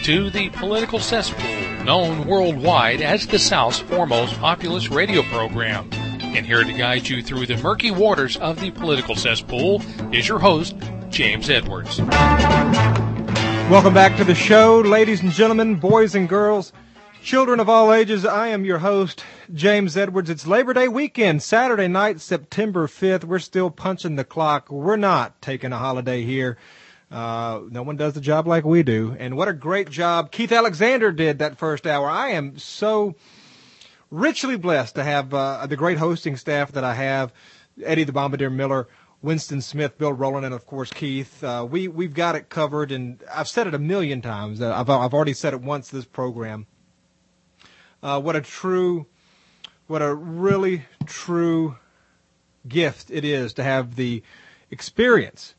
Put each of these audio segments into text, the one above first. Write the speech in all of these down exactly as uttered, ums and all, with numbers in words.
to the Political Cesspool, known worldwide as the South's foremost populist radio program. And here to guide you through the murky waters of the Political Cesspool is your host, James Edwards. Welcome back to the show, ladies and gentlemen, boys and girls, children of all ages. I am your host, James Edwards. It's Labor Day weekend, Saturday night, September fifth. We're still punching the clock. We're not taking a holiday here. Uh, no one does the job like we do. And what a great job Keith Alexander did that first hour. I am so richly blessed to have uh, the great hosting staff that I have, Eddie the Bombardier Miller, Winston Smith, Bill Rowland, and, of course, Keith. Uh, we, we've got it covered, and I've said it a million times. Uh, I've, I've already said it once this program. Uh, what a true, what a really true gift it is to have the experience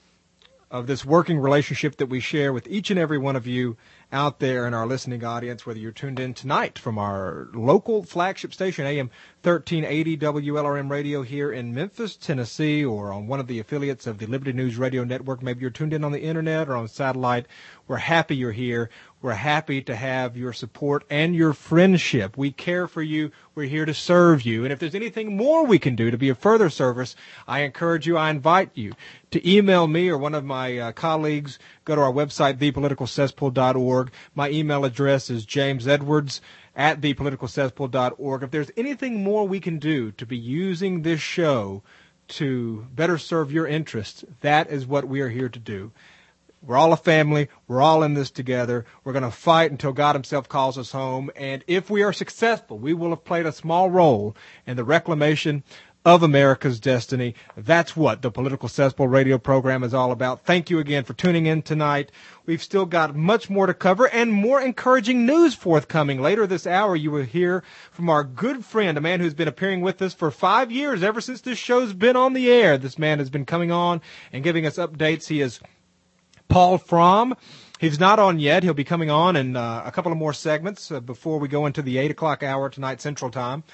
of this working relationship that we share with each and every one of you out there in our listening audience, whether you're tuned in tonight from our local flagship station, A M thirteen eighty W L R M Radio here in Memphis, Tennessee, or on one of the affiliates of the Liberty News Radio Network. Maybe you're tuned in on the internet or on satellite. We're happy you're here. We're happy to have your support and your friendship. We care for you. We're here to serve you. And if there's anything more we can do to be of further service, I encourage you, I invite you to email me or one of my uh, colleagues. Go to our website, the political cesspool dot org. My email address is jamesedwards at the political cesspool dot org. If there's anything more we can do to be using this show to better serve your interests, that is what we are here to do. We're all a family. We're all in this together. We're going to fight until God himself calls us home. And if we are successful, we will have played a small role in the reclamation of America's destiny. That's what the Political Cesspool radio program is all about. Thank you again for tuning in tonight. We've still got much more to cover and more encouraging news forthcoming. Later this hour, you will hear from our good friend, a man who's been appearing with us for five years, ever since this show's been on the air. This man has been coming on and giving us updates. He is Paul Fromm. He's not on yet. He'll be coming on in uh, a couple of more segments uh, before we go into the eight o'clock hour tonight, Central Time.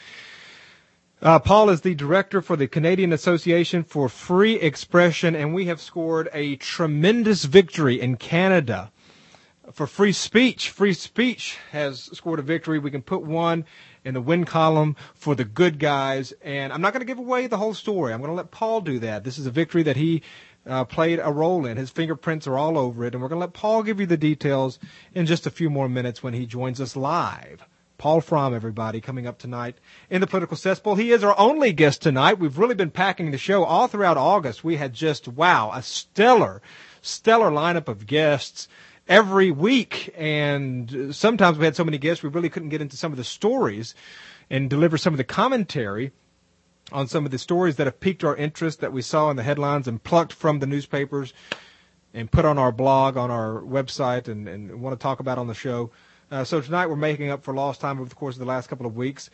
Uh, Paul is the director for the Canadian Association for Free Expression, and we have scored a tremendous victory in Canada for free speech. Free speech has scored a victory. We can put one in the win column for the good guys, and I'm not going to give away the whole story. I'm going to let Paul do that. This is a victory that he Uh, played a role in. His fingerprints are all over it, and we're going to let Paul give you the details in just a few more minutes when he joins us live. Paul Fromm, everybody, coming up tonight in the Political Cesspool. He is our only guest tonight. We've really been packing the show all throughout August. We had just, wow, a stellar, stellar lineup of guests every week, and sometimes we had so many guests we really couldn't get into some of the stories and deliver some of the commentary on some of the stories that have piqued our interest that we saw in the headlines and plucked from the newspapers and put on our blog, on our website, and, and want to talk about on the show. Uh, so tonight we're making up for lost time over the course of the last couple of weeks.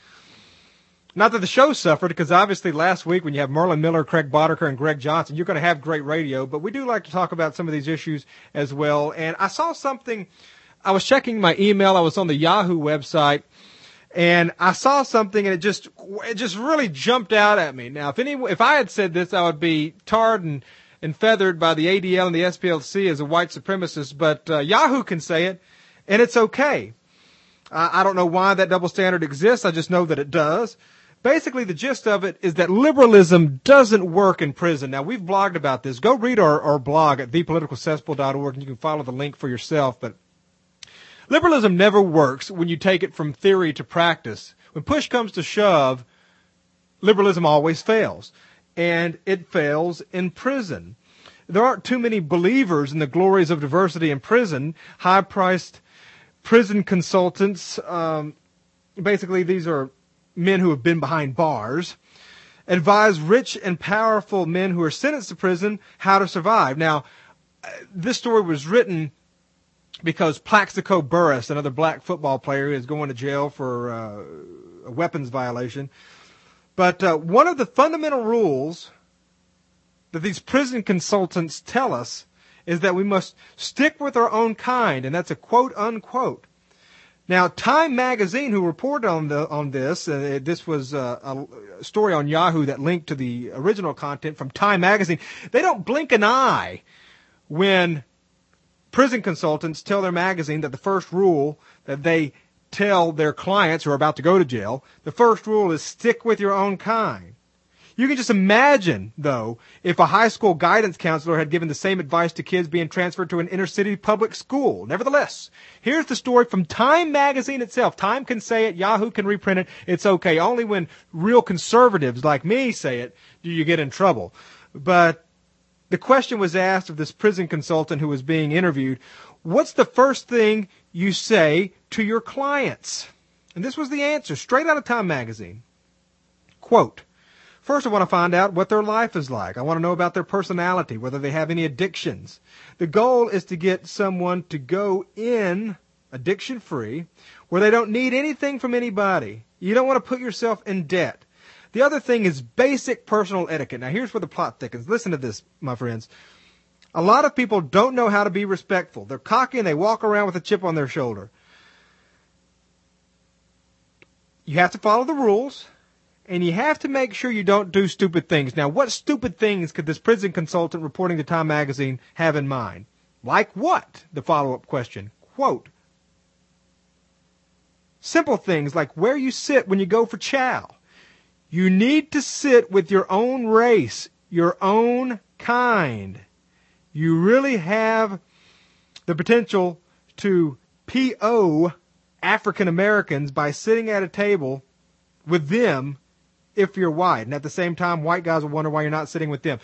Not that the show suffered, because obviously last week when you have Merlin Miller, Craig Boddicker, and Greg Johnson, you're going to have great radio, but we do like to talk about some of these issues as well. And I saw something, I was checking my email, I was on the Yahoo website, and I saw something, and it just it just really jumped out at me. Now, if any if I had said this, I would be tarred and, and feathered by the A D L and the S P L C as a white supremacist. But uh, Yahoo can say it, and it's okay. I, I don't know why that double standard exists. I just know that it does. Basically, the gist of it is that liberalism doesn't work in prison. Now, we've blogged about this. Go read our, our blog at the political cesspool dot org, and you can follow the link for yourself. But liberalism never works when you take it from theory to practice. When push comes to shove, liberalism always fails. And it fails in prison. There aren't too many believers in the glories of diversity in prison. High-priced prison consultants, um, basically these are men who have been behind bars, advise rich and powerful men who are sentenced to prison how to survive. Now, this story was written because Plaxico Burress, another black football player, is going to jail for uh, a weapons violation. But uh, one of the fundamental rules that these prison consultants tell us is that we must stick with our own kind, and that's a quote unquote. Now, Time Magazine, who reported on the on this, uh, this was uh, a story on Yahoo that linked to the original content from Time Magazine. They don't blink an eye when prison consultants tell their magazine that the first rule that they tell their clients who are about to go to jail, the first rule is stick with your own kind. You can just imagine, though, if a high school guidance counselor had given the same advice to kids being transferred to an inner-city public school. Nevertheless, here's the story from Time magazine itself. Time can say it. Yahoo can reprint it. It's okay. Only when real conservatives like me say it do you get in trouble. But the question was asked of this prison consultant who was being interviewed, what's the first thing you say to your clients? And this was the answer, straight out of Time magazine. Quote, first, I want to find out what their life is like. I want to know about their personality, whether they have any addictions. The goal is to get someone to go in addiction-free, where they don't need anything from anybody. You don't want to put yourself in debt. The other thing is basic personal etiquette. Now, here's where the plot thickens. Listen to this, my friends. A lot of people don't know how to be respectful. They're cocky and they walk around with a chip on their shoulder. You have to follow the rules. And you have to make sure you don't do stupid things. Now, what stupid things could this prison consultant reporting to Time magazine have in mind? Like what? The follow-up question. Quote, simple things like where you sit when you go for chow. You need to sit with your own race, your own kind. You really have the potential to P O African Americans by sitting at a table with them if you're white. And at the same time, white guys will wonder why you're not sitting with them.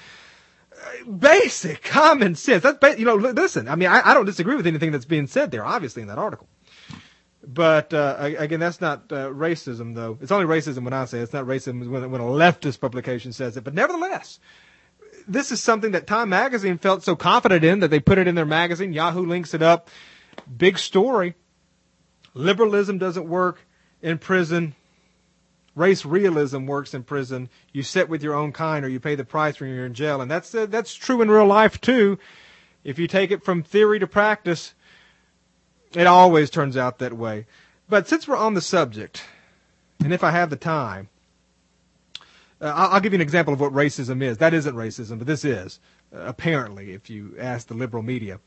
Basic common sense. That's ba- you know, listen, I mean, I, I don't disagree with anything that's being said there, obviously, in that article. But, uh, again, that's not uh, racism, though. It's only racism when I say it. It's not racism when, when a leftist publication says it. But nevertheless, this is something that Time magazine felt so confident in that they put it in their magazine. Yahoo links it up. Big story. Liberalism doesn't work in prison. Race realism works in prison. You sit with your own kind or you pay the price when you're in jail. And that's uh, that's true in real life, too. If you take it from theory to practice, it always turns out that way. But since we're on the subject, and if I have the time, uh, I'll give you an example of what racism is. That isn't racism, but this is, uh, apparently, if you ask the liberal media.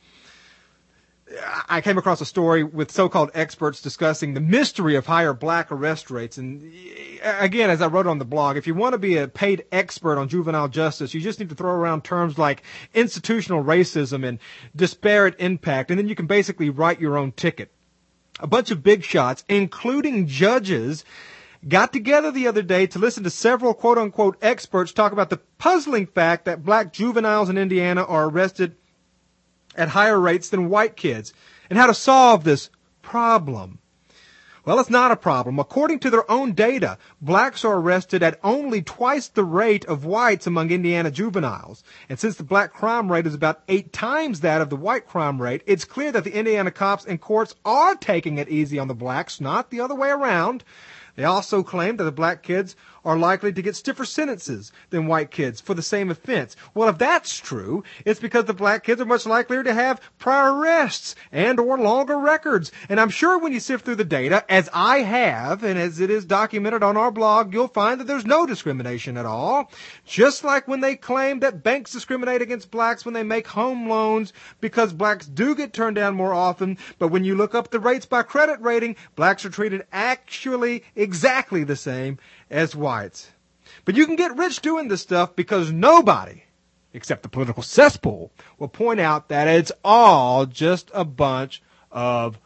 I came across a story with so-called experts discussing the mystery of higher black arrest rates. And again, as I wrote on the blog, if you want to be a paid expert on juvenile justice, you just need to throw around terms like institutional racism and disparate impact, and then you can basically write your own ticket. A bunch of big shots, including judges, got together the other day to listen to several quote-unquote experts talk about the puzzling fact that black juveniles in Indiana are arrested at higher rates than white kids, and how to solve this problem. Well, it's not a problem. According to their own data, blacks are arrested at only twice the rate of whites among Indiana juveniles. And since the black crime rate is about eight times that of the white crime rate, it's clear that the Indiana cops and courts are taking it easy on the blacks, not the other way around. They also claim that the black kids are likely to get stiffer sentences than white kids for the same offense. Well, if that's true, it's because the black kids are much likelier to have prior arrests and or longer records. And I'm sure when you sift through the data, as I have, and as it is documented on our blog, you'll find that there's no discrimination at all. Just like when they claim that banks discriminate against blacks when they make home loans because blacks do get turned down more often. But when you look up the rates by credit rating, blacks are treated actually exactly the same as whites. But you can get rich doing this stuff because nobody, except the political cesspool, will point out that it's all just a bunch of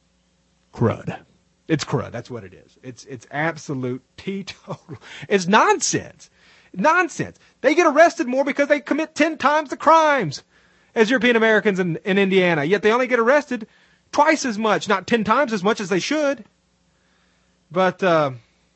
crud. It's crud. That's what it is. It's it's absolute teetotal. It's nonsense. Nonsense. They get arrested more because they commit ten times the crimes as European Americans in, in Indiana, yet they only get arrested twice as much, not ten times as much as they should. But, uh,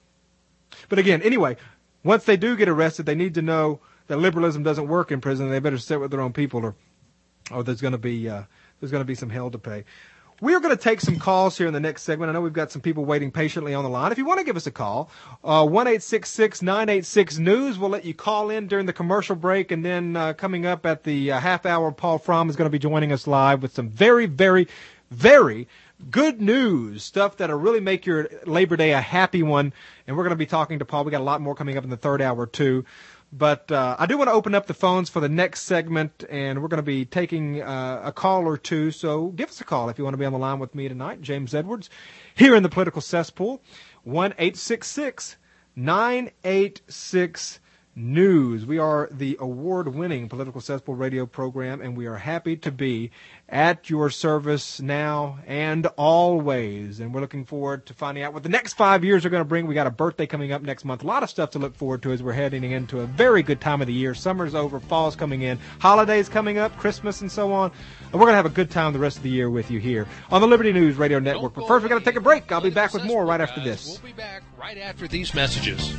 but again, anyway, once they do get arrested, they need to know that liberalism doesn't work in prison. They better sit with their own people, or, or there's going to be uh, there's going to be some hell to pay. We are going to take some calls here in the next segment. I know we've got some people waiting patiently on the line. If you want to give us a call, uh, one eight six six, nine eight six, news. We'll let you call in during the commercial break, and then uh, coming up at the uh, half hour, Paul Fromm is going to be joining us live with some very, very, very good news, stuff that'll really make your Labor Day a happy one. And we're going to be talking to Paul. We got a lot more coming up in the third hour, too. But uh, I do want to open up the phones for the next segment, and we're going to be taking uh, a call or two. So give us a call if you want to be on the line with me tonight, James Edwards, here in the Political Cesspool, one eight six six nine eight six News. We are the award-winning Political Cesspool radio program, and we are happy to be at your service now and always. And we're looking forward to finding out what the next five years are going to bring. We got a birthday coming up next month. A lot of stuff to look forward to as we're heading into a very good time of the year. Summer's over, fall's coming in, holidays coming up, Christmas and so on. And we're going to have a good time the rest of the year with you here on the Liberty News Radio Network. But first, we've got to take a break. I'll be back with more right after this. We'll be back right after these messages.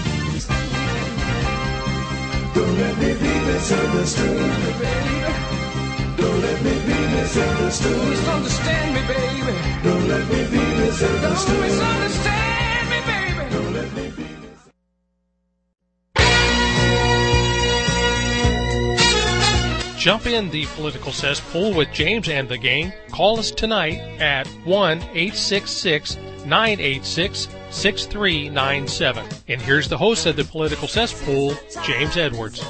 Don't let me be misunderstood, baby. Don't let me be misunderstood. Misunderstand me, baby. Don't let me be misunderstood. Don't misunderstand me, baby. Don't let me be misunderstood. Jump in the Political Cesspool with James and the gang. Call us tonight at one eight six six nine eight six six three nine seven. And here's the host of the Political Cesspool, James Edwards.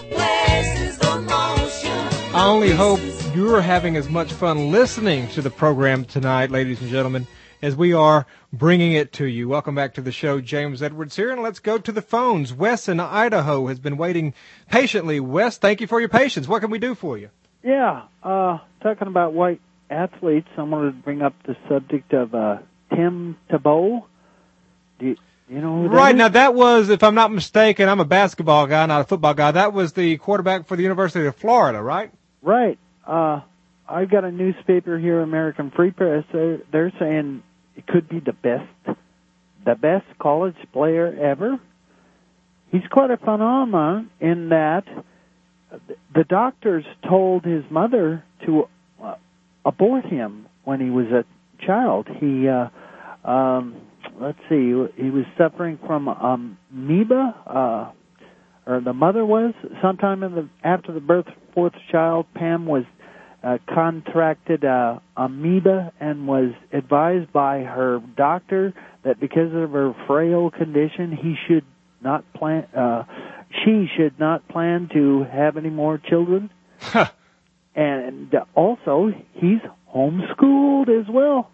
I only hope you're having as much fun listening to the program tonight, ladies and gentlemen, as we are bringing it to you. Welcome back to the show. James Edwards here, and let's go to the phones. Wes in Idaho has been waiting patiently. Wes, thank you for your patience. What can we do for you? Yeah, uh, talking about white athletes, I wanted to bring up the subject of uh, Tim Tebow. Do you, you know who that Right, is? now that was, if I'm not mistaken, I'm a basketball guy, not a football guy. That was the quarterback for the University of Florida, right? Right. Uh, I've got a newspaper here, American Free Press. They're, they're saying it could be the best, the best college player ever. He's quite a phenomenon in that the doctors told his mother to uh, abort him when he was a child. He, uh, um, let's see, he was suffering from um, amoeba, uh, or the mother was. Sometime in the, after the birth of the fourth child, Pam was uh, contracted uh, amoeba and was advised by her doctor that because of her frail condition, he should not plan. Uh, she should not plan to have any more children. And also, he's homeschooled as well.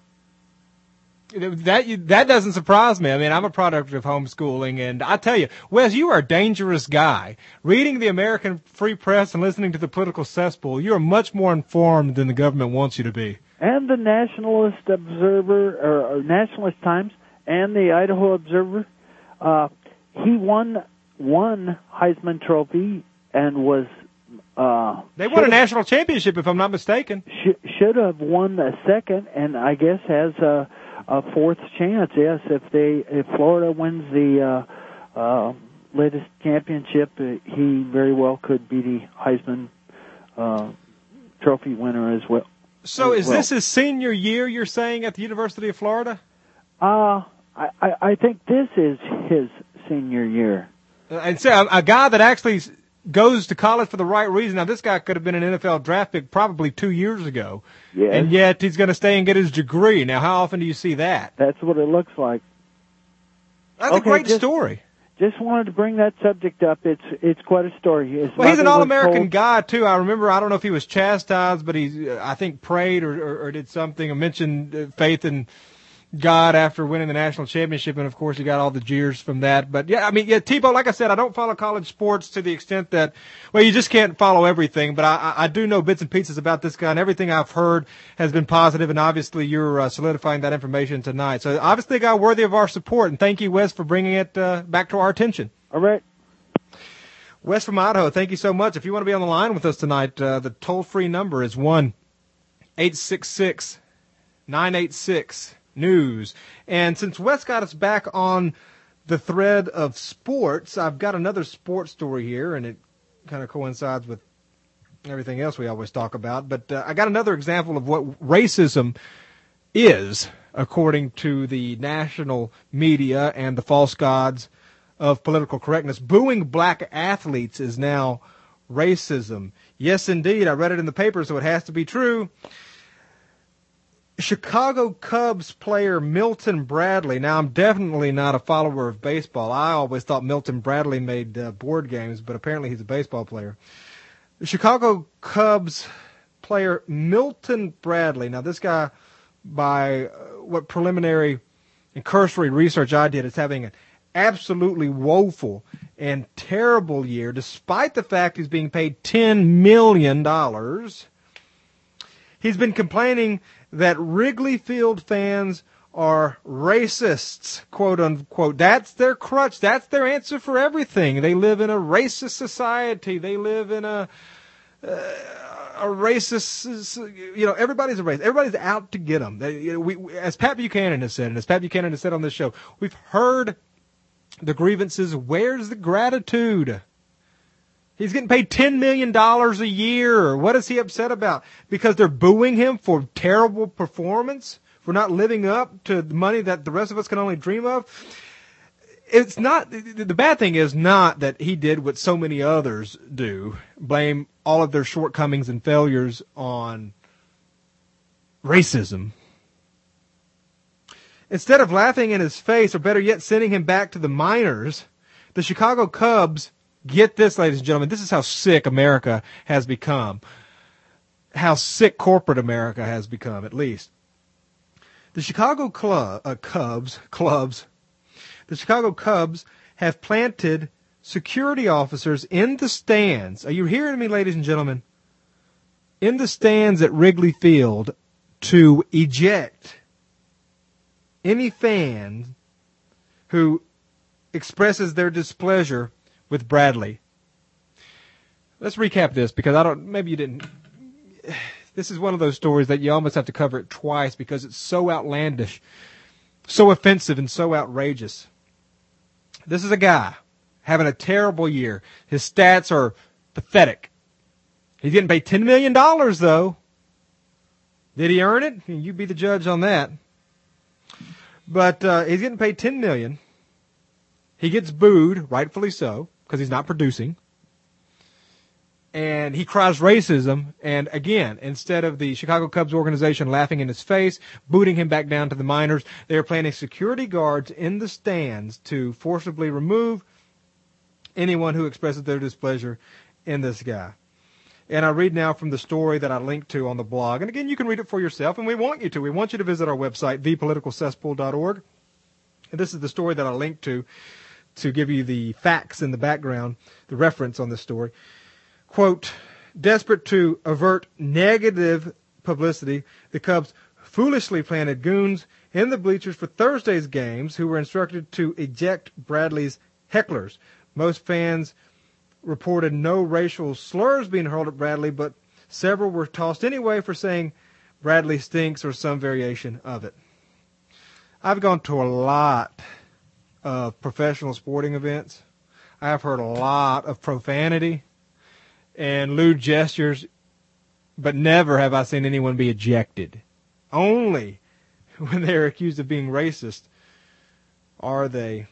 That that doesn't surprise me. I mean, I'm a product of homeschooling, and I tell you, Wes, you are a dangerous guy. Reading the American Free Press and listening to the Political Cesspool, you are much more informed than the government wants you to be. And the Nationalist Observer, or, or Nationalist Times, and the Idaho Observer, uh, he won one Heisman Trophy and was... Uh, they won a national championship, if I'm not mistaken. Sh- should have won a second, and I guess has a... a fourth chance, yes. If they, if Florida wins the uh, uh, latest championship, uh, he very well could be the Heisman uh, Trophy winner as well. So, as is well. this his senior year? You're saying at the University of Florida? Uh I, I, I think this is his senior year. Uh, and so, a, a guy that actually goes to college for the right reason. Now, this guy could have been an N F L draft pick probably two years ago. Yes. And yet he's going to stay and get his degree. Now, how often do you see that? That's what it looks like. That's okay, a great just, story. Just wanted to bring that subject up. It's it's quite a story. His well, he's an All-American told... guy, too. I remember, I don't know if he was chastised, but he, I think, prayed or, or, or did something or mentioned faith in God after winning the national championship, and of course you got all the jeers from that. But yeah, I mean, yeah, Tebow, like I said, I don't follow college sports to the extent that, well, you just can't follow everything, but I, I do know bits and pieces about this guy, and everything I've heard has been positive, and obviously you're uh, solidifying that information tonight. So obviously a guy worthy of our support, and thank you, Wes, for bringing it uh, back to our attention. All right. Wes from Idaho, thank you so much. If you want to be on the line with us tonight, uh, the toll-free number is one eight six six nine eight six News. And since Wes got us back on the thread of sports, I've got another sports story here, and it kind of coincides with everything else we always talk about. But uh, I got another example of what racism is, according to the national media and the false gods of political correctness. Booing black athletes is now racism. Yes, indeed. I read it in the paper, so it has to be true. Chicago Cubs player Milton Bradley. Now, I'm definitely not a follower of baseball. I always thought Milton Bradley made uh, board games, but apparently he's a baseball player. The Chicago Cubs player Milton Bradley. Now, this guy, by uh, what preliminary and cursory research I did, is having an absolutely woeful and terrible year, despite the fact he's being paid ten million dollars. He's been complaining that Wrigley Field fans are racists, quote unquote. That's their crutch. That's their answer for everything. They live in a racist society. They live in a uh, a racist, you know, everybody's a racist. Everybody's out to get them. They, you know, we, as Pat Buchanan has said, and as Pat Buchanan has said on this show, we've heard the grievances. Where's the gratitude? He's getting paid ten million dollars a year. What is he upset about? Because they're booing him for terrible performance, for not living up to the money that the rest of us can only dream of? It's not, the bad thing is not that he did what so many others do, blame all of their shortcomings and failures on racism. Instead of laughing in his face, or better yet, sending him back to the minors, the Chicago Cubs, get this, ladies and gentlemen, this is how sick America has become. How sick corporate America has become, at least. The Chicago Club, uh, Cubs, clubs, the Chicago Cubs have planted security officers in the stands. Are you hearing me, ladies and gentlemen? In the stands at Wrigley Field to eject any fan who expresses their displeasure with Bradley. Let's recap this, because I don't, maybe you didn't. This is one of those stories that you almost have to cover it twice because it's so outlandish, so offensive, and so outrageous. This is a guy having a terrible year. His stats are pathetic. He's getting paid ten million dollars, though. Did he earn it? You be the judge on that. But uh, he's getting paid ten million dollars. He gets booed, rightfully so, because he's not producing. And he cries racism. And again, instead of the Chicago Cubs organization laughing in his face, booting him back down to the minors, they are planting security guards in the stands to forcibly remove anyone who expresses their displeasure in this guy. And I read now from the story that I linked to on the blog. And again, you can read it for yourself, and we want you to. We want you to visit our website, the political cesspool dot org. And this is the story that I linked to, to give you the facts in the background, the reference on this story. Quote, desperate to avert negative publicity, the Cubs foolishly planted goons in the bleachers for Thursday's games who were instructed to eject Bradley's hecklers. Most fans reported no racial slurs being hurled at Bradley, but several were tossed anyway for saying Bradley stinks or some variation of it. I've gone to a lot of professional sporting events. I've heard a lot of profanity and lewd gestures, but never have I seen anyone be ejected. Only when they're accused of being racist are they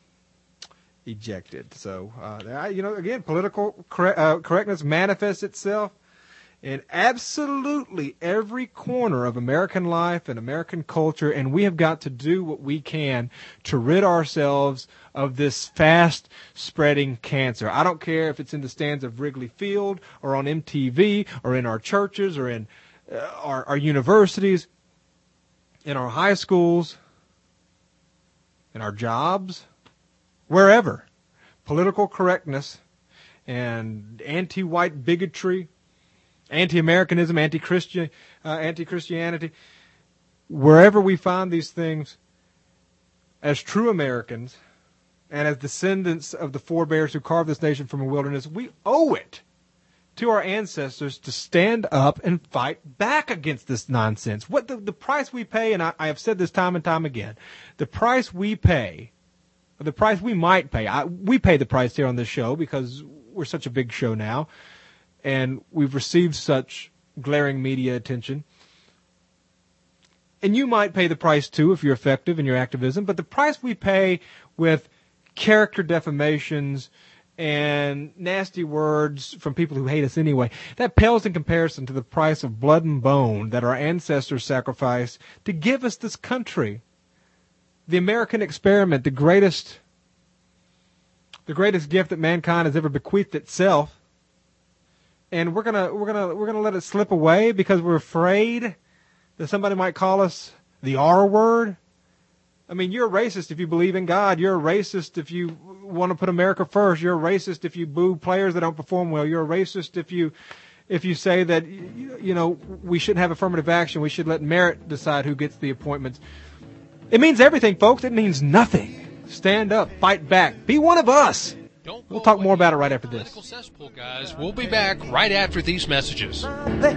ejected. So, uh, you know, again, political correct, uh, correctness manifests itself in absolutely every corner of American life and American culture, and we have got to do what we can to rid ourselves of this fast-spreading cancer. I don't care if it's in the stands of Wrigley Field or on M T V or in our churches or in uh, our, our universities, in our high schools, in our jobs, wherever. Political correctness and anti-white bigotry, anti-Americanism, anti-Christian, uh, anti-Christianity, wherever we find these things, as true Americans and as descendants of the forebears who carved this nation from a wilderness, we owe it to our ancestors to stand up and fight back against this nonsense. What the, the price we pay, and I, I have said this time and time again, the price we pay, or the price we might pay, I, we pay the price here on this show because we're such a big show now, and we've received such glaring media attention. And you might pay the price, too, if you're effective in your activism. But the price we pay with character defamations and nasty words from people who hate us anyway, that pales in comparison to the price of blood and bone that our ancestors sacrificed to give us this country. The American experiment, the greatest, the greatest gift that mankind has ever bequeathed itself. And we're gonna, we're gonna, we're gonna let it slip away because we're afraid that somebody might call us the R word. I mean, you're a racist if you believe in God. You're a racist if you want to put America first. You're a racist if you boo players that don't perform well. You're a racist if you if you say that, you know, we shouldn't have affirmative action. We should let merit decide who gets the appointments. It means everything, folks. It means nothing. Stand up. Fight back. Be one of us. Don't we'll talk more about it right after this. Political Cesspool, guys. We'll be back right after these messages.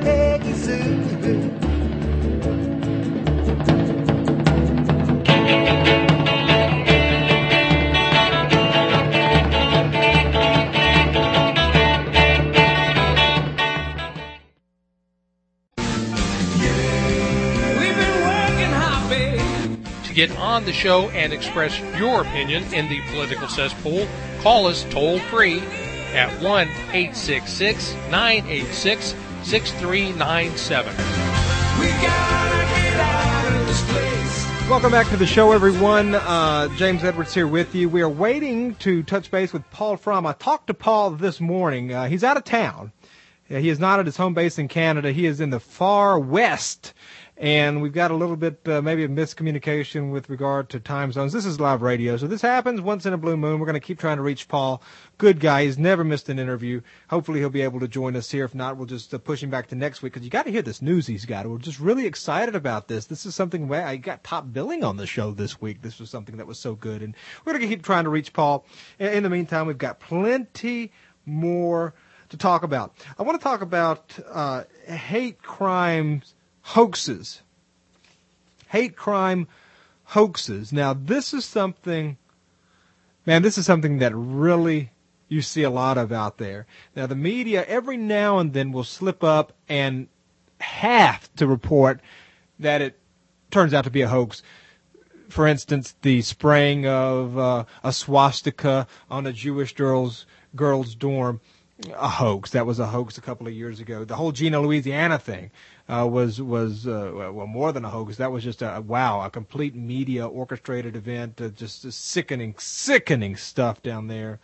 Get on the show and express your opinion in the political cesspool, call us toll free at one eight six six, nine eight six, six three nine seven. We gotta get out of this place. Welcome back to the show, everyone. Uh, James Edwards here with you. We are waiting to touch base with Paul Fromm. I talked to Paul this morning. Uh, he's out of town. Uh, he is not at his home base in Canada. He is in the far west. And we've got a little bit, uh, maybe a miscommunication with regard to time zones. This is live radio, so this happens once in a blue moon. We're going to keep trying to reach Paul. Good guy. He's never missed an interview. Hopefully he'll be able to join us here. If not, we'll just uh, push him back to next week, because you got to hear this news he's got. We're just really excited about this. This is something where I got top billing on the show this week. This was something that was so good. And we're going to keep trying to reach Paul. In the meantime, we've got plenty more to talk about. I want to talk about uh, hate crimes hoaxes. Hate crime hoaxes. Now, this is something, man, this is something that really you see a lot of out there. Now, the media every now and then will slip up and have to report that it turns out to be a hoax. For instance, the spraying of uh, a swastika on a Jewish girl's, girl's dorm, a hoax. That was a hoax a couple of years ago. The whole Gina, Louisiana thing. Uh, was was uh, well more than a hoax. That was just a wow, a complete media orchestrated event. Uh, just uh, sickening, sickening stuff down there.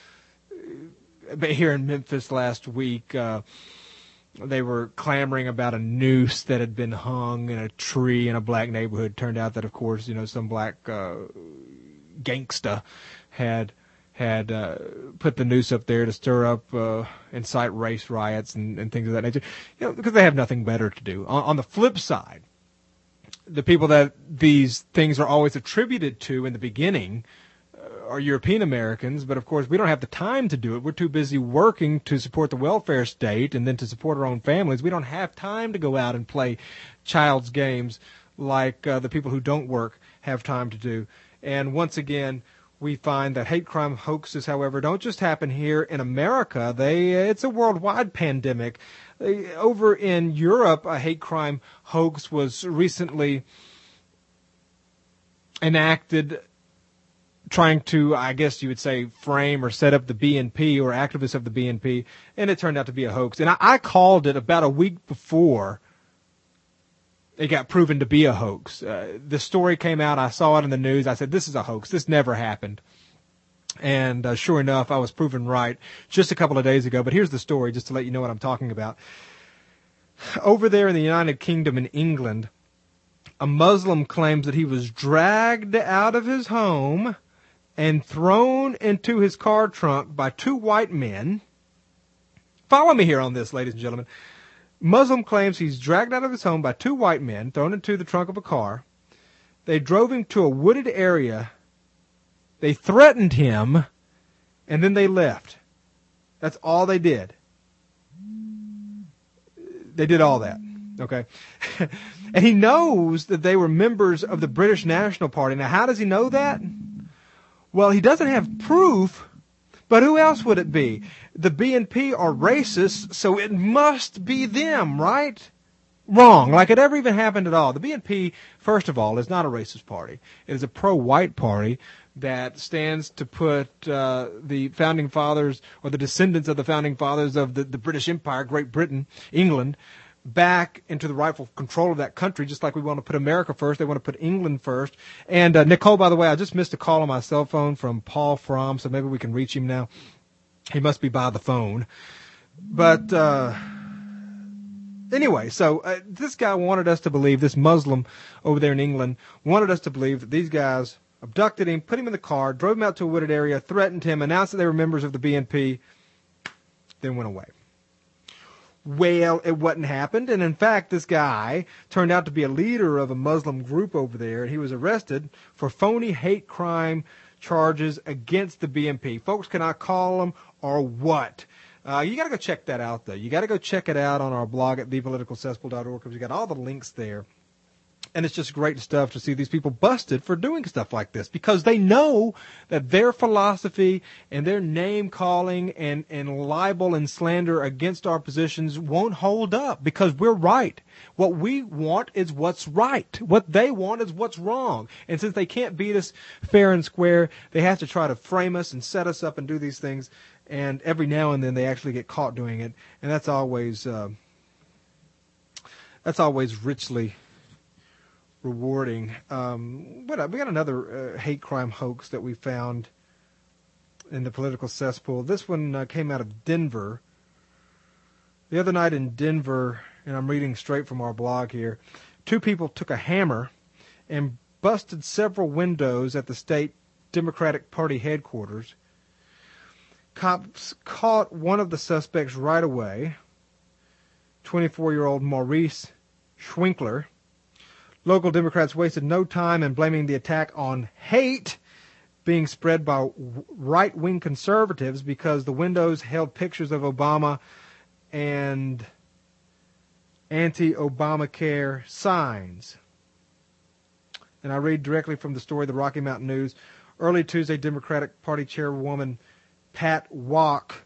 But here in Memphis last week, uh, they were clamoring about a noose that had been hung in a tree in a black neighborhood. Turned out that, of course, you know, some black uh, gangsta had. had uh, put the noose up there to stir up, uh, incite race riots and, and things of that nature, you know, because they have nothing better to do. On, on the flip side, the people that these things are always attributed to in the beginning uh, are European Americans, but of course we don't have the time to do it. We're too busy working to support the welfare state and then to support our own families. We don't have time to go out and play child's games like uh, the people who don't work have time to do. And once again, we find that hate crime hoaxes, however, don't just happen here in America. They, it's a worldwide pandemic. Over in Europe, a hate crime hoax was recently enacted trying to, I guess you would say, frame or set up the B N P or activists of the B N P, and it turned out to be a hoax. And I, I called it about a week before it got proven to be a hoax. Uh, the story came out. I saw it in the news. I said, this is a hoax. This never happened. And uh, sure enough, I was proven right just a couple of days ago. But here's the story, just to let you know what I'm talking about. Over there in the United Kingdom in England, a Muslim claims that he was dragged out of his home and thrown into his car trunk by two white men. Follow me here on this, ladies and gentlemen. Muslim claims he's dragged out of his home by two white men, thrown into the trunk of a car. They drove him to a wooded area. They threatened him, and then they left. That's all they did. They did all that, okay? And he knows that they were members of the British National Party. Now, how does he know that? Well, he doesn't have proof, but who else would it be? The B N P are racist, so it must be them, right? wrong, like it ever even happened at all. The B N P, first of all, is not a racist party. It is a pro-white party that stands to put uh, the founding fathers, or the descendants of the founding fathers of the, the British Empire, Great Britain, England, back into the rightful control of that country, just like we want to put America first. They want to put England first. And uh, Nicole, by the way, I just missed a call on my cell phone from Paul Fromm, so maybe we can reach him now. He must be by the phone. But uh, anyway, so uh, this guy wanted us to believe, this Muslim over there in England, wanted us to believe that these guys abducted him, put him in the car, drove him out to a wooded area, threatened him, announced that they were members of the B N P, then went away. Well, it wasn't happened, and in fact, this guy turned out to be a leader of a Muslim group over there, and he was arrested for phony hate crime charges against the B N P. Folks, can I call them or what? Uh, you got to go check that out, though. You got to go check it out on our blog at the political cesspool dot org, because we got all the links there. And it's just great stuff to see these people busted for doing stuff like this, because they know that their philosophy and their name calling and, and libel and slander against our positions won't hold up, because we're right. What we want is what's right. What they want is what's wrong. And since they can't beat us fair and square, they have to try to frame us and set us up and do these things. And every now and then they actually get caught doing it. And that's always, uh, that's always richly rewarding. Um, but we got another uh, hate crime hoax that we found in the political cesspool. This one uh, came out of Denver. The other night in Denver, and I'm reading straight from our blog here, two people took a hammer and busted several windows at the state Democratic Party headquarters. Cops caught one of the suspects right away, twenty-four-year-old Maurice Schwinkler. Local Democrats wasted no time in blaming the attack on hate being spread by right-wing conservatives, because the windows held pictures of Obama and anti-Obamacare signs. And I read directly from the story of the Rocky Mountain News. Early Tuesday, Democratic Party Chairwoman Pat Walk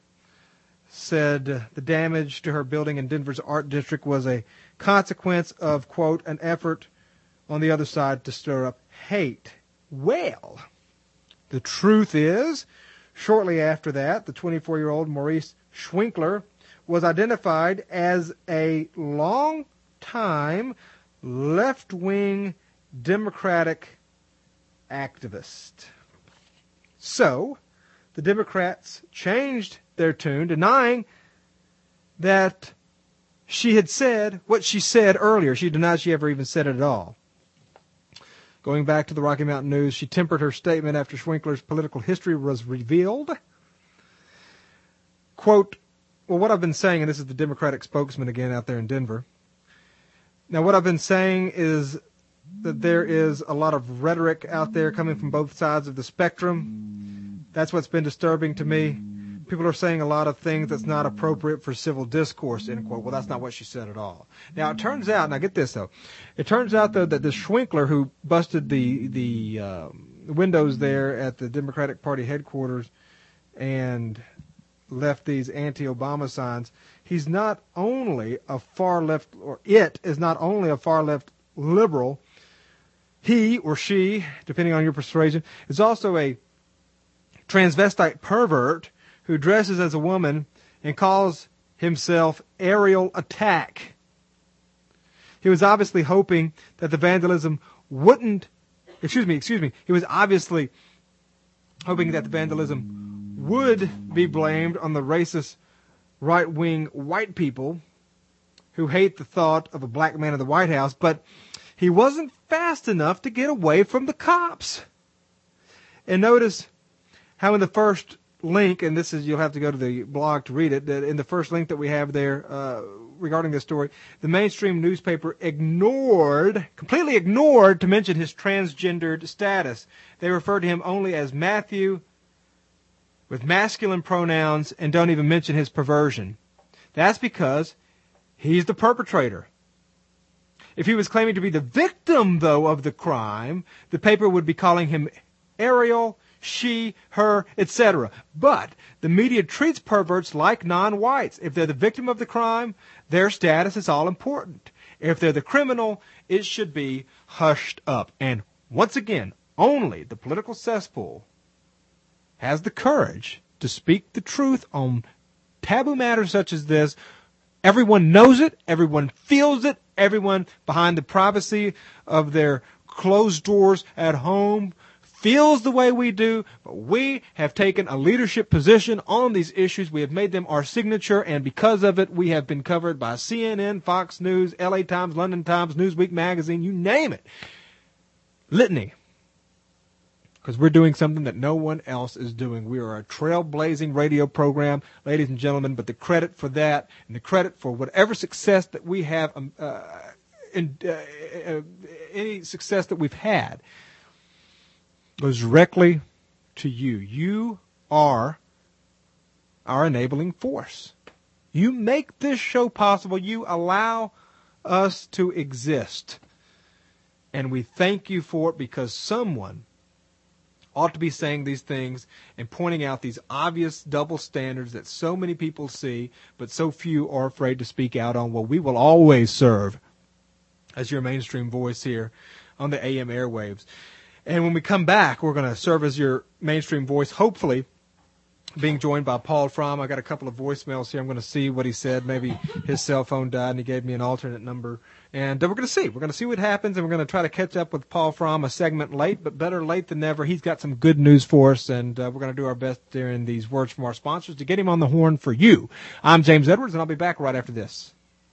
said the damage to her building in Denver's Art District was a consequence of, quote, an effort on the other side to stir up hate. Well, the truth is, shortly after that, the twenty-four-year-old Maurice Schwinkler was identified as a long-time left-wing Democratic activist. So, the Democrats changed their tune, denying that she had said what she said earlier. She denied she ever even said it at all. Going back to the Rocky Mountain News, she tempered her statement after Schwinkler's political history was revealed. Quote, well, what I've been saying, and this is the Democratic spokesman again out there in Denver. Now, what I've been saying is that there is a lot of rhetoric out there coming from both sides of the spectrum. That's what's been disturbing to me. People are saying a lot of things that's not appropriate for civil discourse, end quote. Well, that's not what she said at all. Now, it turns out, now get this, though. It turns out, though, that this Schwinkler who busted the the um, windows there at the Democratic Party headquarters and left these anti-Obama signs, he's not only a far-left, or it is not only a far-left liberal, he or she, depending on your persuasion, is also a transvestite pervert who dresses as a woman and calls himself Aerial Attack. He was obviously hoping that the vandalism wouldn't, excuse me, excuse me, he was obviously hoping that the vandalism would be blamed on the racist right-wing white people who hate the thought of a black man in the White House, but he wasn't fast enough to get away from the cops. And notice how in the first link, and this is, you'll have to go to the blog to read it, that in the first link that we have there uh, regarding this story, the mainstream newspaper ignored, completely ignored to mention his transgendered status. They refer to him only as Matthew with masculine pronouns and don't even mention his perversion. That's because he's the perpetrator. If he was claiming to be the victim, though, of the crime, the paper would be calling him Ariel, she, her, et cetera. But the media treats perverts like non-whites. If they're the victim of the crime, their status is all important. If they're the criminal, it should be hushed up. And once again, only the political cesspool has the courage to speak the truth on taboo matters such as this. Everyone knows it. Everyone feels it. Everyone behind the privacy of their closed doors at home feels the way we do. But we have taken a leadership position on these issues. We have made them our signature, and because of it, we have been covered by C N N, Fox News, L A Times, London Times, Newsweek magazine, you name it. Litany. Because we're doing something that no one else is doing. We are a trailblazing radio program, ladies and gentlemen, but the credit for that and the credit for whatever success that we have, um, uh, in, uh, uh, any success that we've had, goes directly to you. You are our enabling force. You make this show possible. You allow us to exist. And we thank you for it, because someone ought to be saying these things and pointing out these obvious double standards that so many people see, but so few are afraid to speak out on. Well, we will always serve as your mainstream voice here on the A M airwaves. And when we come back, we're going to serve as your mainstream voice, hopefully being joined by Paul Fromm. I got a couple of voicemails here. I'm going to see what he said. Maybe his cell phone died and he gave me an alternate number. And uh, we're going to see. We're going to see what happens, and we're going to try to catch up with Paul Fromm a segment late, but better late than never. He's got some good news for us, and uh, we're going to do our best during these words from our sponsors to get him on the horn for you. I'm James Edwards, and I'll be back right after this.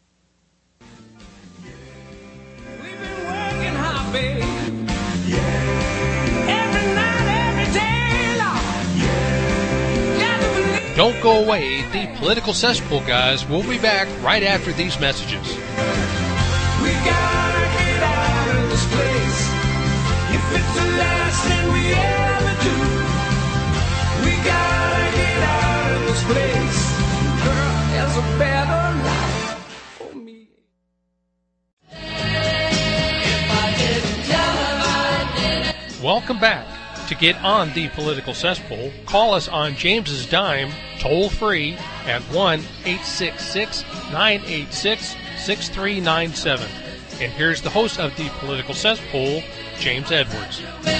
We've been working hard, babe. Yeah. Every night, every day, Lord. Yeah. Got to believe. Don't go away. The Political Cesspool guys will be back right after these messages. We gotta get out of this place. If it's the last thing we ever do, we gotta get out of this place. Girl, there's a better life for me. If I didn't tell her I did. Welcome back. To get on the Political Cesspool, call us on James's dime, toll free at one eight six six, nine eight six, six three nine seven. And here's the host of the Political Cesspool, James Edwards.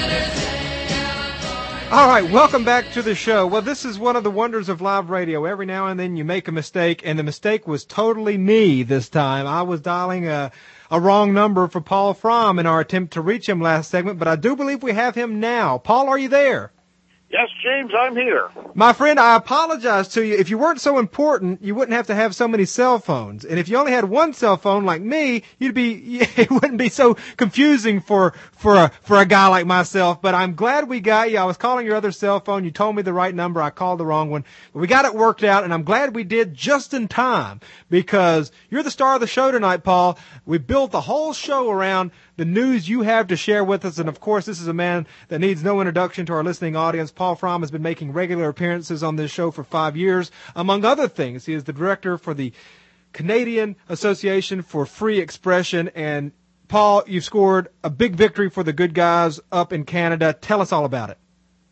All right, welcome back to the show. Well, this is one of the wonders of live radio. Every now and then you make a mistake, and the mistake was totally me this time. I was dialing a, a wrong number for Paul Fromm in our attempt to reach him last segment, but I do believe we have him now. Paul, are you there? Yes, James, I'm here. My friend, I apologize to you. If you weren't so important, you wouldn't have to have so many cell phones. And if you only had one cell phone like me, you'd be, it wouldn't be so confusing for, for a, for a guy like myself. But I'm glad we got you. I was calling your other cell phone. You told me the right number. I called the wrong one. But we got it worked out, and I'm glad we did just in time, because you're the star of the show tonight, Paul. We built the whole show around the news you have to share with us. And, of course, this is a man that needs no introduction to our listening audience. Paul Fromm has been making regular appearances on this show for five years. Among other things, he is the director for the Canadian Association for Free Expression. And, Paul, you've scored a big victory for the good guys up in Canada. Tell us all about it.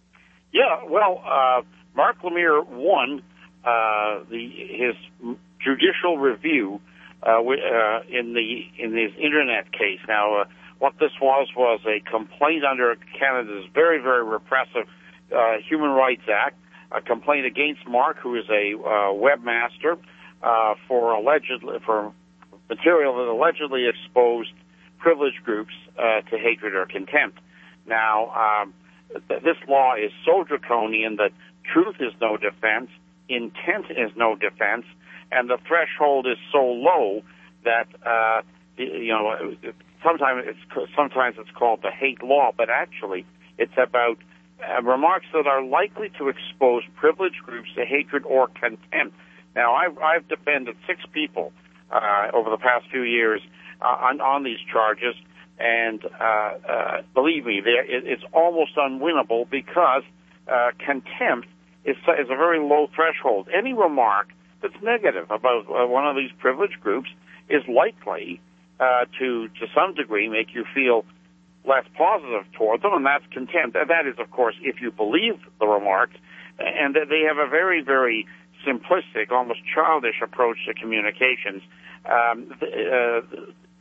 Yeah, well, uh, Mark Lemire won uh, the his judicial review Uh, we, uh, in the in his internet case. Now, uh, what this was was a complaint under Canada's very, very repressive uh, Human Rights Act, a complaint against Mark, who is a uh, webmaster, uh, for allegedly for material that allegedly exposed privileged groups uh, to hatred or contempt. Now, um, th- this law is so draconian that truth is no defense, intent is no defense, and the threshold is so low that uh, you know sometimes it's sometimes it's called the hate law, but actually it's about uh, remarks that are likely to expose privileged groups to hatred or contempt. Now, I've, I've defended six people uh, over the past few years uh, on, on these charges, and uh, uh, believe me, it, it's almost unwinnable because uh, contempt is, is a very low threshold. Any remark that's negative about uh, one of these privileged groups is likely uh, to, to some degree, make you feel less positive toward them, and that's contempt. And that is, of course, if you believe the remarks, and they have a very, very simplistic, almost childish approach to communications. Um, the, uh,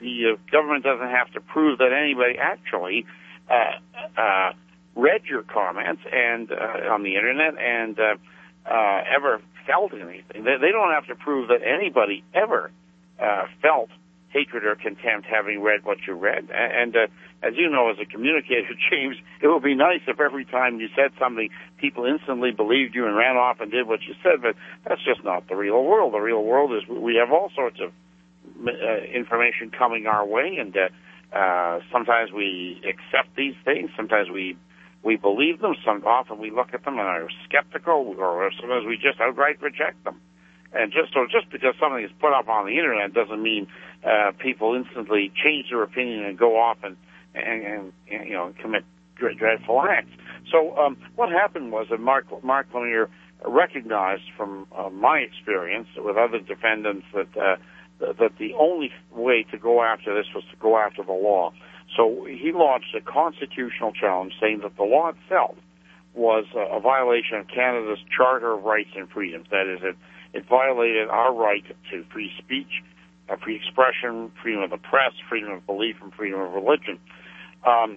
the uh, government doesn't have to prove that anybody actually uh, uh, read your comments and uh, on the internet and uh, uh, ever felt anything. They, they don't have to prove that anybody ever uh, felt hatred or contempt having read what you read. And uh, as you know, as a communicator, James, it would be nice if every time you said something, people instantly believed you and ran off and did what you said, but that's just not the real world. The real world is we have all sorts of uh, information coming our way, and uh, uh, sometimes we accept these things, sometimes we we believe them, some often we look at them and are skeptical, or sometimes we just outright reject them. And just so just because something is put up on the internet doesn't mean uh, people instantly change their opinion and go off and and, and, and you know commit dreadful acts. So um, what happened was that Mark Mark Lemire recognized from uh, my experience with other defendants that uh, that the only way to go after this was to go after the law. So he launched a constitutional challenge saying that the law itself was a violation of Canada's Charter of Rights and Freedoms. That is, it, it violated our right to free speech, uh, free expression, freedom of the press, freedom of belief, and freedom of religion. Um,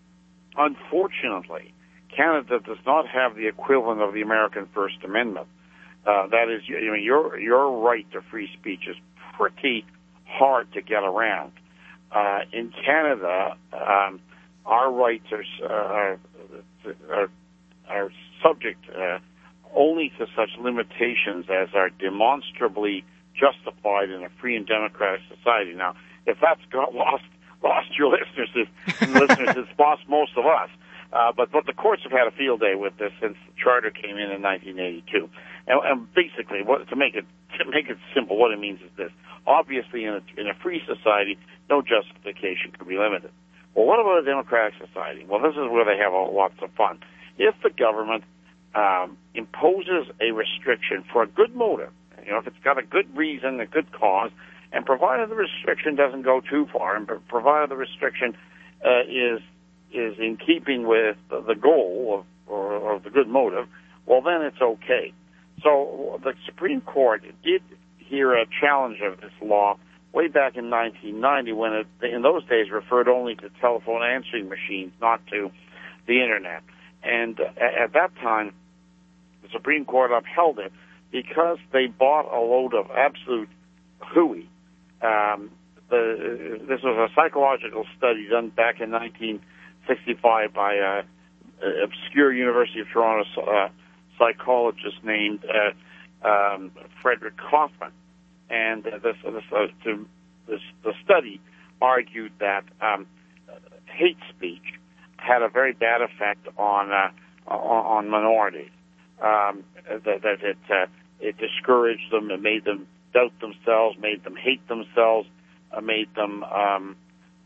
unfortunately, Canada does not have the equivalent of the American First Amendment. Uh, that is, you know, your your right to free speech is pretty hard to get around. Uh, in Canada, um, our rights are uh, are, are subject uh, only to such limitations as are demonstrably justified in a free and democratic society. Now, if that's got lost lost your listeners, if, listeners, it's lost most of us. Uh, but but the courts have had a field day with this since the charter came in in nineteen eighty-two. And, and basically, what, to make it to make it simple, what it means is this: obviously, in a, in a free society, no justification can be limited. Well, what about a democratic society? Well, this is where they have lots of fun. If the government um, imposes a restriction for a good motive, you know, if it's got a good reason, a good cause, and provided the restriction doesn't go too far, and provided the restriction uh, is is in keeping with the goal of, or, or the good motive, well, then it's okay. So the Supreme Court did hear a challenge of this law way back in nineteen ninety, when it, in those days, referred only to telephone answering machines, not to the Internet. And uh, at that time, the Supreme Court upheld it because they bought a load of absolute hooey. Um, the, this was a psychological study done back in nineteen sixty-five by an obscure University of Toronto uh, psychologist named uh, um, Frederick Kaufman. And uh, this, this, uh, to, this, the study argued that um, hate speech had a very bad effect on uh, on, on minorities. Um, that, that it uh, it discouraged them, it made them doubt themselves, made them hate themselves, uh, made them um,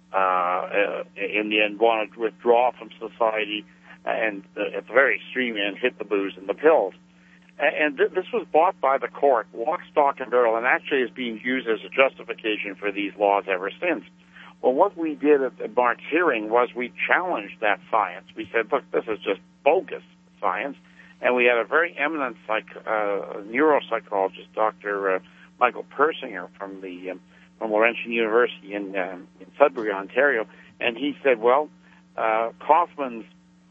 uh, in the end want to withdraw from society, and uh, at the very extreme end hit the booze and the pills. And th- this was bought by the court, lock, stock, and barrel, and actually is being used as a justification for these laws ever since. Well, what we did at the Mark's hearing was we challenged that science. We said, look, this is just bogus science. And we had a very eminent psych- uh, neuropsychologist, Doctor Uh, Michael Persinger from the um, from Laurentian University in, um, in Sudbury, Ontario, and he said, well, uh, Kaufman's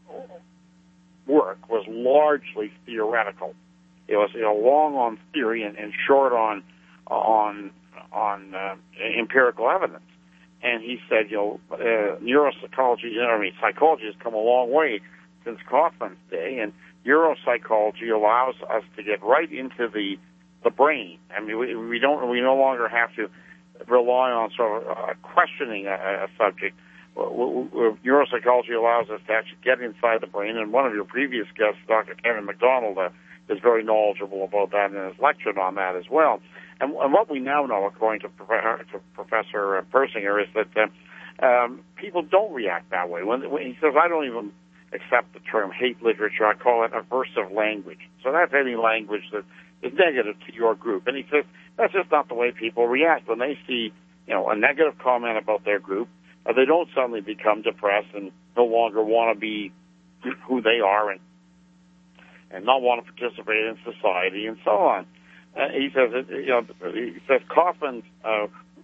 work was largely theoretical. It was, you know, long on theory and, and short on on on uh, empirical evidence. And he said, you know, uh, neuropsychology, I mean, psychology has come a long way since Kaufman's day, and neuropsychology allows us to get right into the the brain. I mean, we, we don't, we no longer have to rely on sort of uh, questioning a, a subject. Neuropsychology allows us to actually get inside the brain, and one of your previous guests, Doctor Kevin McDonald, uh, is very knowledgeable about that and has lectured on that as well. And, and what we now know, according to, Prof- to Professor Persinger, is that uh, um, people don't react that way. When, when he says, I don't even accept the term hate literature, I call it aversive language. So that's any language that is negative to your group. And he says that's just not the way people react. When they see, you know, a negative comment about their group, uh, they don't suddenly become depressed and no longer want to be who they are and and not want to participate in society and so on. Uh, he says, you know, he says Kaufman's uh,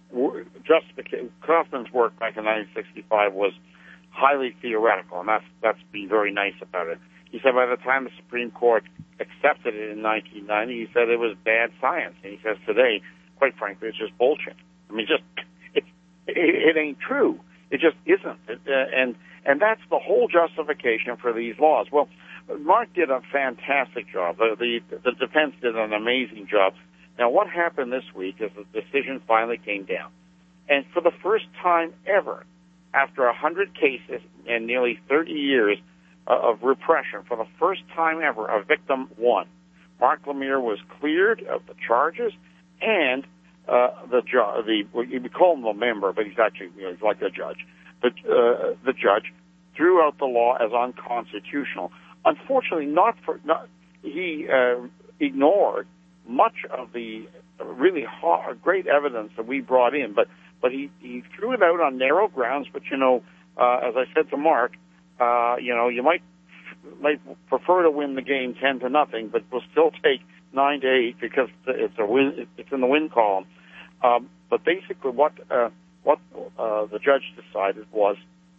justification. Kaufman's work back in nineteen sixty-five was highly theoretical, and that's that's being very nice about it. He said by the time the Supreme Court accepted it in nineteen ninety, he said it was bad science, and he says today, quite frankly, it's just bullshit. I mean, just it it, it ain't true. It just isn't, it, uh, and and that's the whole justification for these laws. Well, Mark did a fantastic job. The, the the defense did an amazing job. Now, what happened this week is the decision finally came down, and for the first time ever, after a hundred cases and nearly thirty years uh, of repression, for the first time ever, a victim won. Mark Lemire was cleared of the charges, and uh, the judge, the we call him a member, but he's actually you know, he's like a judge. The uh, the judge threw out the law as unconstitutional. Unfortunately, not for not he uh, ignored much of the really hard, great evidence that we brought in, but but he, he threw it out on narrow grounds. But you know, uh, as I said to Mark, uh, you know, you might might prefer to win the game ten to nothing, but we'll still take nine to eight because it's a win. It's in the win column. Um, but basically, what uh, what uh, the judge decided was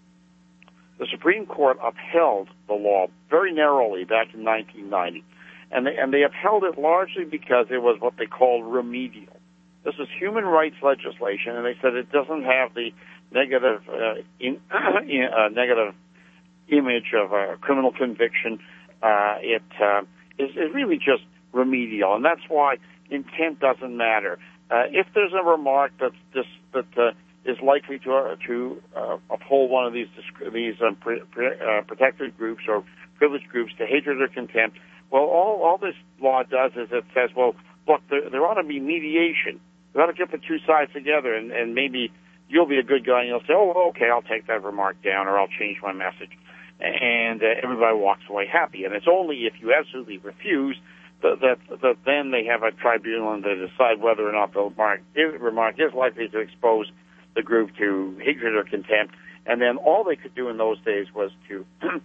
the Supreme Court upheld the law very narrowly back in nineteen ninety. And they, and they upheld it largely because it was what they called remedial. This is human rights legislation, and they said it doesn't have the negative uh, in, uh, negative image of a criminal conviction. Uh, it uh, is, is really just remedial, and that's why intent doesn't matter. Uh, if there's a remark that's just, that uh, is likely to uh, to uh, uphold one of these these um, pre, pre, uh, protected groups or privileged groups to hatred or contempt, well, all, all this law does is it says, well, look, there, there ought to be mediation. We ought to get the two sides together, and, and maybe you'll be a good guy, and you'll say, oh, okay, I'll take that remark down, or I'll change my message. And uh, everybody walks away happy. And it's only if you absolutely refuse that, that, that then they have a tribunal and they decide whether or not the remark is, remark is likely to expose the group to hatred or contempt. And then all they could do in those days was to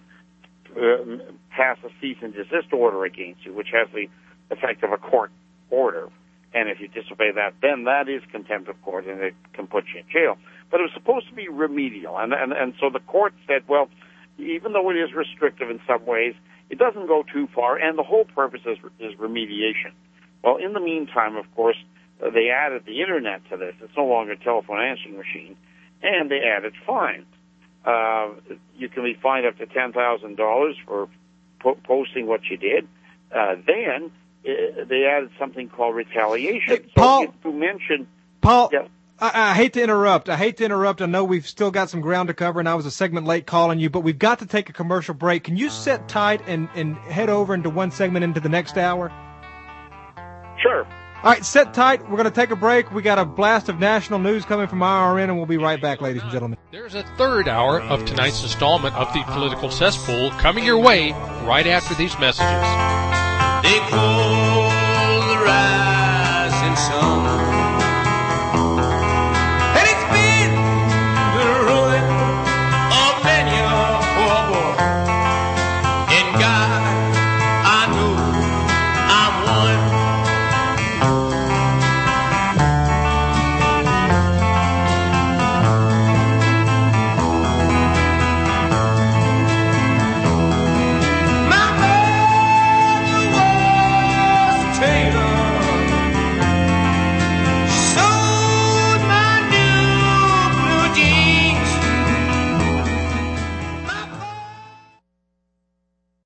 Uh, pass a cease and desist order against you, which has the effect of a court order. And if you disobey that, then that is contempt of court, and it can put you in jail. But it was supposed to be remedial. And, and, and so the court said, well, even though it is restrictive in some ways, it doesn't go too far, and the whole purpose is, is remediation. Well, in the meantime, of course, uh, they added the Internet to this. It's no longer a telephone answering machine. And they added fines. Uh, you can be fined up to ten thousand dollars for po- posting what you did. Uh, then uh, they added something called retaliation. Hey, Paul, so you mentioned, Paul, yes. I, I hate to interrupt. I hate to interrupt. I know we've still got some ground to cover, and I was a segment late calling you, but we've got to take a commercial break. Can you sit tight and, and head over into one segment into the next hour? Sure. All right, sit tight. We're going to take a break. We got a blast of national news coming from I R N, and we'll be right back, ladies and gentlemen. There's a third hour of tonight's installment of the Political Cesspool coming your way right after these messages. They call the ride.